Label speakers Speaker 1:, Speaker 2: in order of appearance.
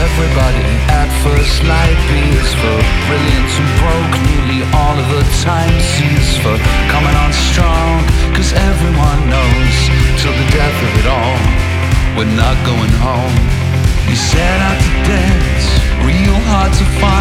Speaker 1: everybody at first light. B is for brilliant and broke, nearly all of the time. C is for coming on strong, cause everyone knows till the death of it all, we're not going home. We set out to dance, real hard to find.